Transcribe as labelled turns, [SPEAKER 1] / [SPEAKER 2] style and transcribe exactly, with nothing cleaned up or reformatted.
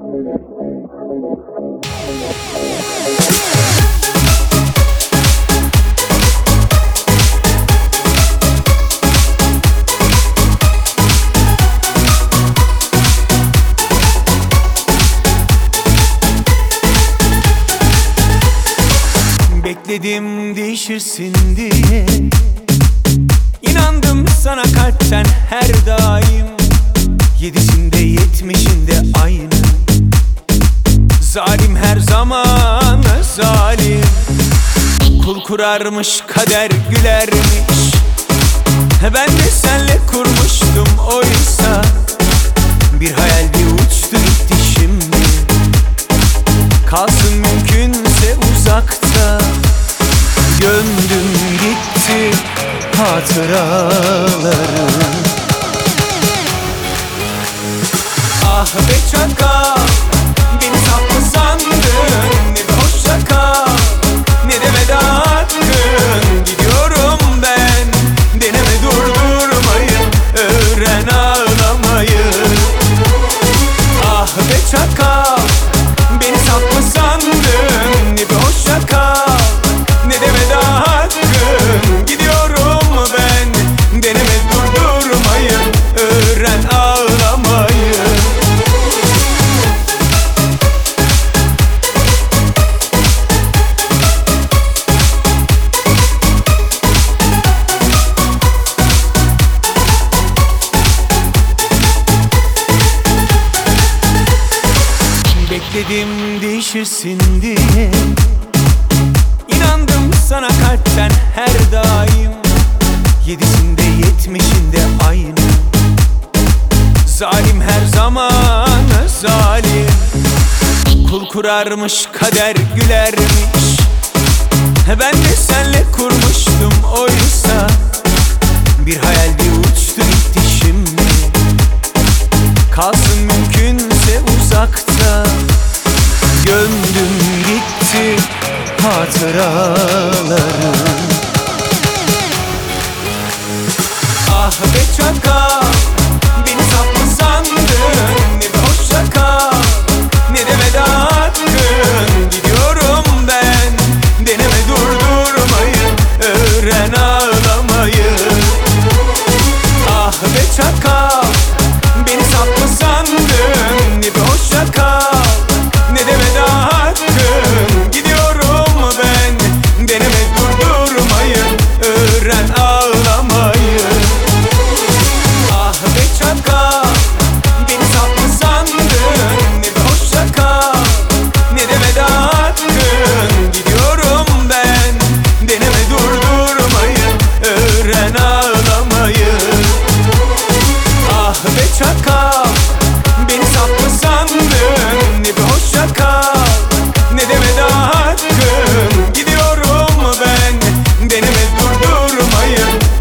[SPEAKER 1] Bekledim değişirsin diye, İnandım sana kalpten her daim. Yedisinde yetmişinde aynı. Zalim her zaman zalim. Kul kurarmış kader gülermiş. Ben de senle kurmuştum oysa. Bir hayal bir uçtu gitti şimdi. Kalsın mümkünse uzakta. Gömdüm gitti hatıraları. Ah be çakal, beni saf mı sandın? Ne bir hoşça kal, ne de veda hakkın. Gidiyorum ben, deneme durdurmayı, öğren ağlamayı. Ah be çakal, beni saf mı sandın? Ne bir hoşça kal, ne de veda hakkın. Gidiyorum ben, deneme durdurmayı, öğren ağlamayı. Bekledim değişirsin diye, İnandım sana kalpten her daim. Yedisinde yetmişinde aynı. Zalim her zaman zalim. Kul kurarmış kader gülermiş. Ben de senle kurmuştum oysa. Bir hayal bir uçtu gitti şimdi. Kalsın mümkünse uzakta. Gömdüm gitti hatıraları. Ah be çakal, beni saf mı sandın? Ne bir hoşça kal, ne de veda hakkın. Gidiyorum ben, deneme durdurmayı, öğren ağlamayı. Ah be çakal, beni saf mı sandın? Ne bir hoşça kal, ne de veda hakkın. Gidiyorum ben, deneme durdurmayı, öğren ağlamayı. Ah be çakal, beni saf mı sandın? Ne bir hoşça kal, ne de veda hakkın. Gidiyorum ben, deneme durdurmayı, öğren ağlamayı. Ah be çakal, beni saf mı sandın? Ne bir hoşça kal, ne de veda hakkın. Gidiyorum ben, deneme durdurmayı,